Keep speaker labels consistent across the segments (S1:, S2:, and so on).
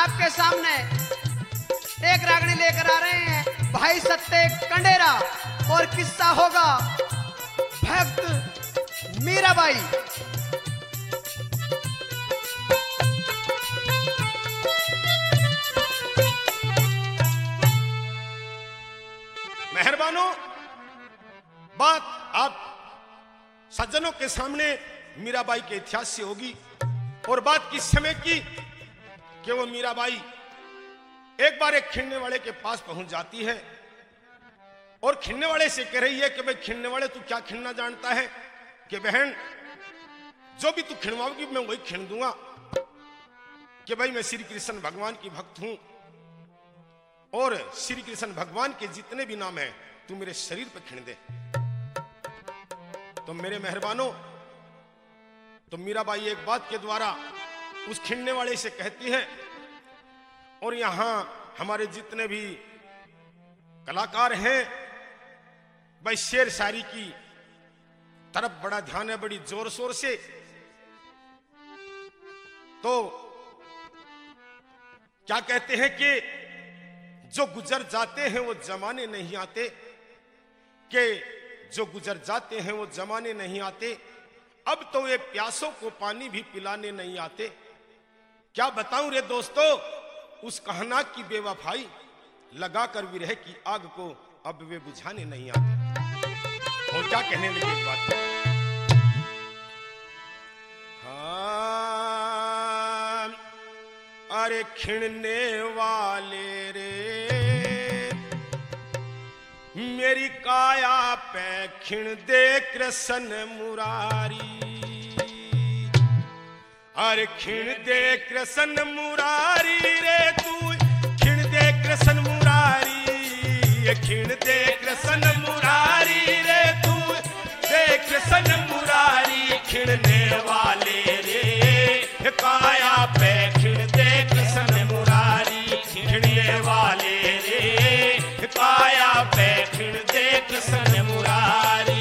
S1: आपके सामने एक रागनी लेकर आ रहे हैं भाई सत्ते कंडेरा और किस्सा होगा भक्त मीराबाई।
S2: मेहरबानों, बात आप सज्जनों के सामने मीराबाई के इतिहास से होगी और बात किस समय की कि वो मीराबाई एक बार एक खिलने वाले के पास पहुंच जाती है और खिलने वाले से कह रही है कि भाई खिलने वाले तू क्या खिलना जानता है कि बहन जो भी तू खिलवाओगी मैं वही खिल दूंगा, कि भाई मैं श्री कृष्ण भगवान की भक्त हूं और श्री कृष्ण भगवान के जितने भी नाम हैं तू मेरे शरीर पर खिल दे। तो मेरे मेहरबानों, तो मीराबाई एक बात के द्वारा उस खिलने वाले से कहती है और यहां हमारे जितने भी कलाकार हैं भाई शेर शायरी की तरफ बड़ा ध्यान है, बड़ी जोर शोर से। तो क्या कहते हैं कि जो गुजर जाते हैं वो जमाने नहीं आते, कि जो गुजर जाते हैं वो जमाने नहीं आते, अब तो ये प्यासों को पानी भी पिलाने नहीं आते। क्या बताऊं रे दोस्तों उस कहना की बेवफाई, लगाकर विरह की आग को अब वे बुझाने नहीं आते। और क्या कहने लगे एक बात, हाँ अरे खिलने वाले रे मेरी काया पे खिण दे कृष्ण मुरारी, अरे खिण दे कृष्ण मुरारी रे तू खिण दे कृष्ण मुरारी, खिण दे कृष्ण मुरारी रे तू दे कृष्ण मुरारी, खिणने वाले रे काया पे खिण दे कृष्ण मुरारी, खिणने वाले रे काया पे खिण दे कृष्ण मुरारी।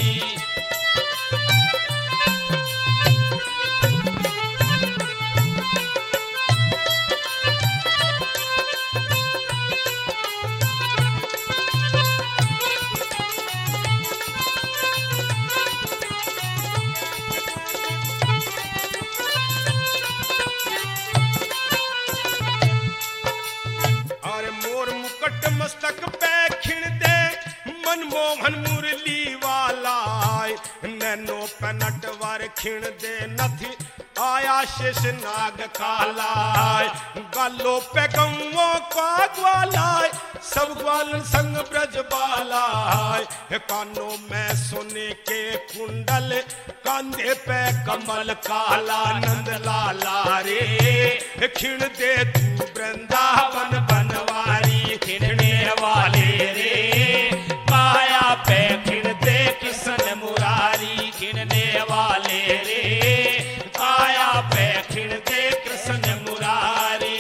S2: मस्तक पे खिण दे मनमोहन मुरली वाला, नैनो पे नटवर खिण दे नथी आया शेष नाग काला, गालों पे गौओं का ग्वाला सब ग्वाल संग ब्रज बाला, कानों में सोने के कुंडल कांधे पे कमल काला, नंद लाला रे खिण दे तू वृंदावन बनवारी, खिणने वाले रे काया पे खिण दे कृष्ण मुरारी, खिणने वाले रे काया पे खिण दे कृष्ण मुरारी।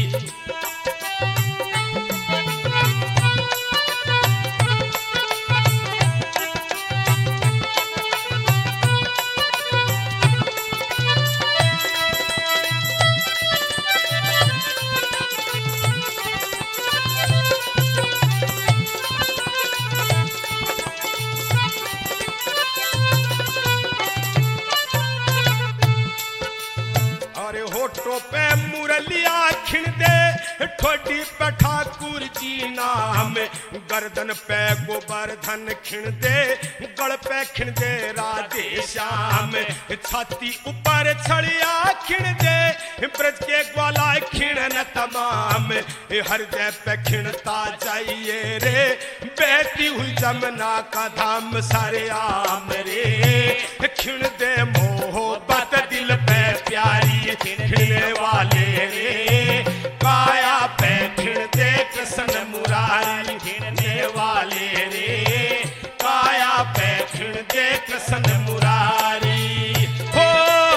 S2: होठों पे मुरलिया खिण दे ठोडी पे ठाकुर जी नाम, गर्दन पे गोवर्धन खिण दे गल पे खिण दे राधे श्याम, छाती ऊपर छड़िया खिण दे ब्रज के ग्वाला खिणन तमाम, हृदय पे खिणता जाइए रे बहती हुई जमुना का धाम सारे आम रे, खिण दे मोहब्बत दिल पे प्यारी, खिणने वाले रे काया पे खिण दे कृष्ण मुरारी, खिणने वाले रे काया पे खिण दे कृष्ण मुरारी। हो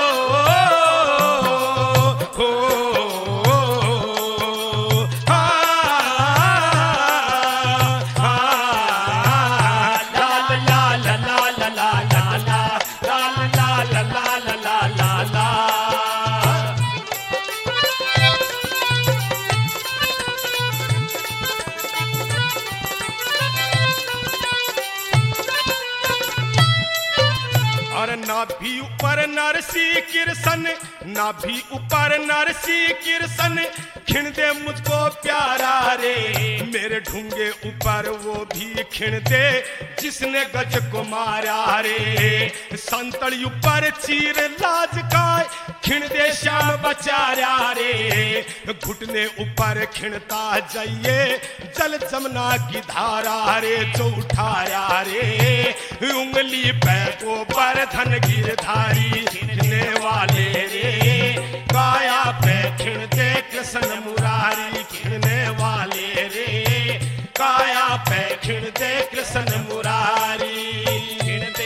S2: हो हा हा ला ला ला ला ला ला ला और नाभि ऊपर नरसी कृष्ण, नाभि ऊपर नरसी कृष्ण, खिण दे मुझको प्यारा रे, मेरे ढूंगे ऊपर वो भी खिण दे जिसने गज को मारा रे, संतड़ ऊपर चीर लाज का खिण दे श्याम बचारा रे, घुटने ऊपर खिणता जाइए जल जमुना की धारा रे, जो उठाया रे उंगली पे को पर धन गिरधारी, खिणने वाले रे काया पे खिण दे कृष्ण मुरारी, खिणने वाले रे काया पे खिण दे कृष्ण मुरारी, खिण दे।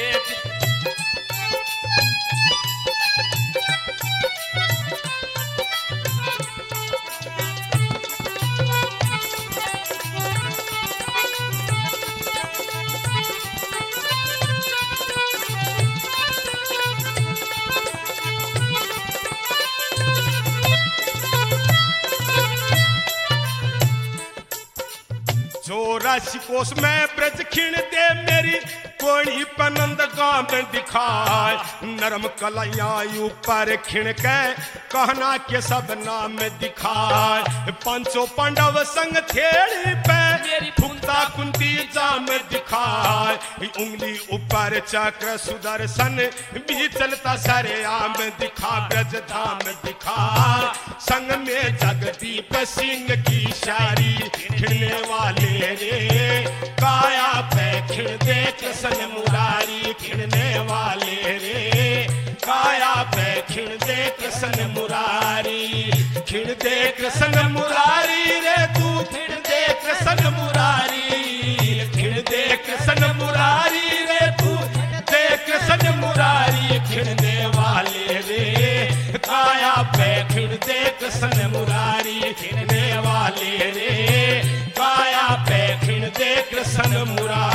S2: जो राशि कोष में ब्रज खिण दे मेरी कोणी पनंद गाम दिखाए, नरम कलाइयां ऊपर खिण के कहना के सब नाम दिखाए, पांचों पांडव संग थेड़ी पे फुकता कुंती जाम दिखाए, उंगली ऊपर चक्र सुदर्शन भी चलता सरे आम दिखा, ब्रज धाम दिखा, संग में जगदीप सिंह की शारी, खिणने वाले रे काया पे खिण दे कृष्ण मुरारी, खिणने वाले रे काया पे खिण दे कृष्ण मुरारी, खिण दे कृष्ण मुरारी रे तू खिण दे कृष्ण मुरारी, खिण दे कृष्ण मुरारी रे तू दे कृष्ण मुरारी, खिणने वाले रे काया पे खिण दे कृष्ण मुरारी, खिणने वाले रे काया पे खिण दे कृष्ण मुरारी।